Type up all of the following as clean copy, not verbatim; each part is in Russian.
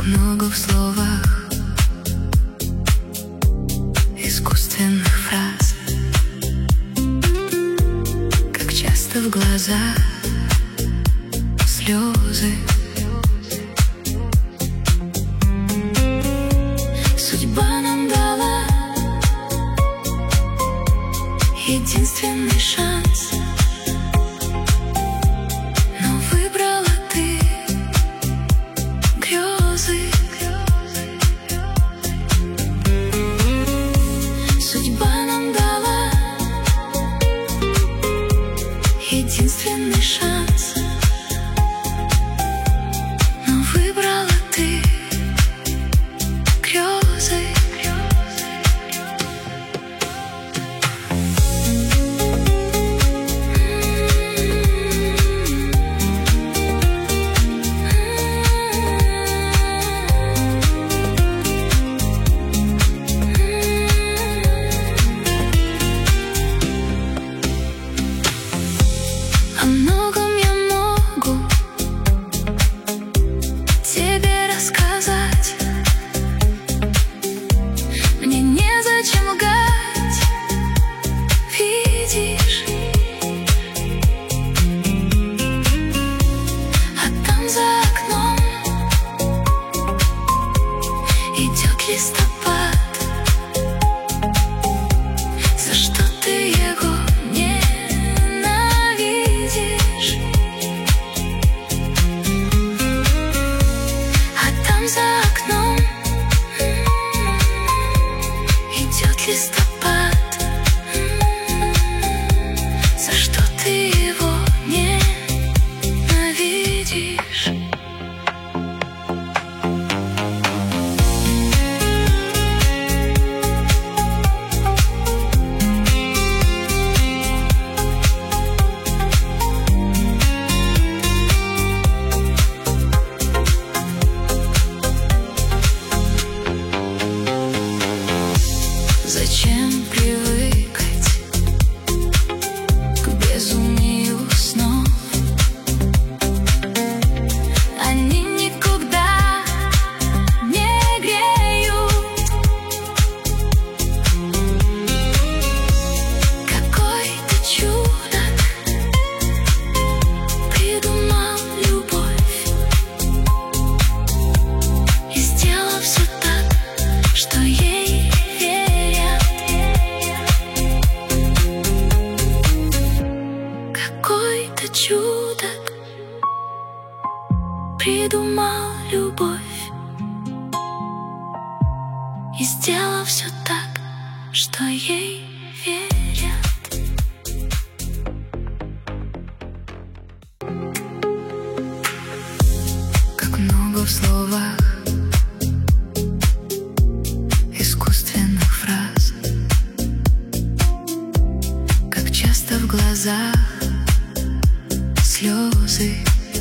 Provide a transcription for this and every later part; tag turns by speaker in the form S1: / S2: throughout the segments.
S1: Как много в словах искусственных фраз, как часто в глазах слезы. Судьба нам дала единственный шанс, но выбрала ты грезы. Судьба нам дала единственный шанс, но выбрала ты грезы. О многом я могу тебе рассказать. Мне незачем лгать, видишь. А там за окном идет листопад. За что ты его ненавидишь? А там за окном идет листопад. За что ты его ненавидишь? Зачем привыкать к безумию снов? Они никогда не греют. Какой-то чудак придумал любовь и сделал все так, что ей верят. Какой-то чудак придумал любовь и сделал все так, что ей верят. Как много в словах искусственных фраз, как часто в глазах слезы.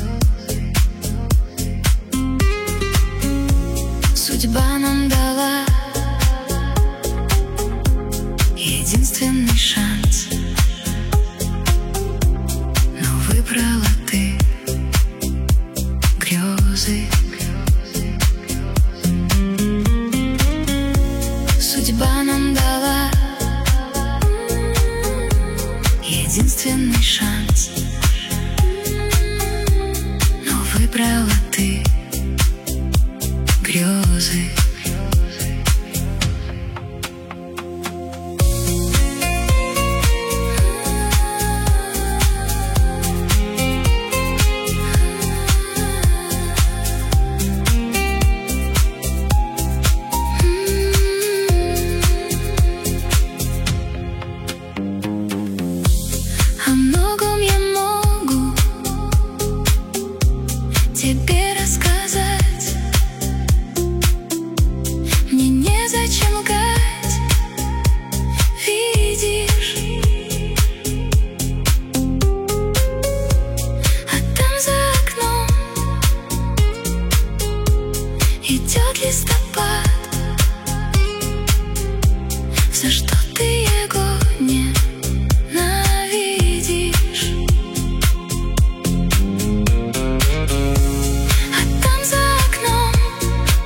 S1: Судьба нам дала единственный шанс, но выбрала ты грезы. Судьба нам дала единственный шанс, но выбрала ты грезы. О многом я могу тебе рассказать. Мне незачем лгать, видишь. А там за окном идет листопад. За что ты его ненавидишь? А там за окном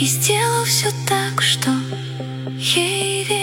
S1: И сделал все так, что ей верить.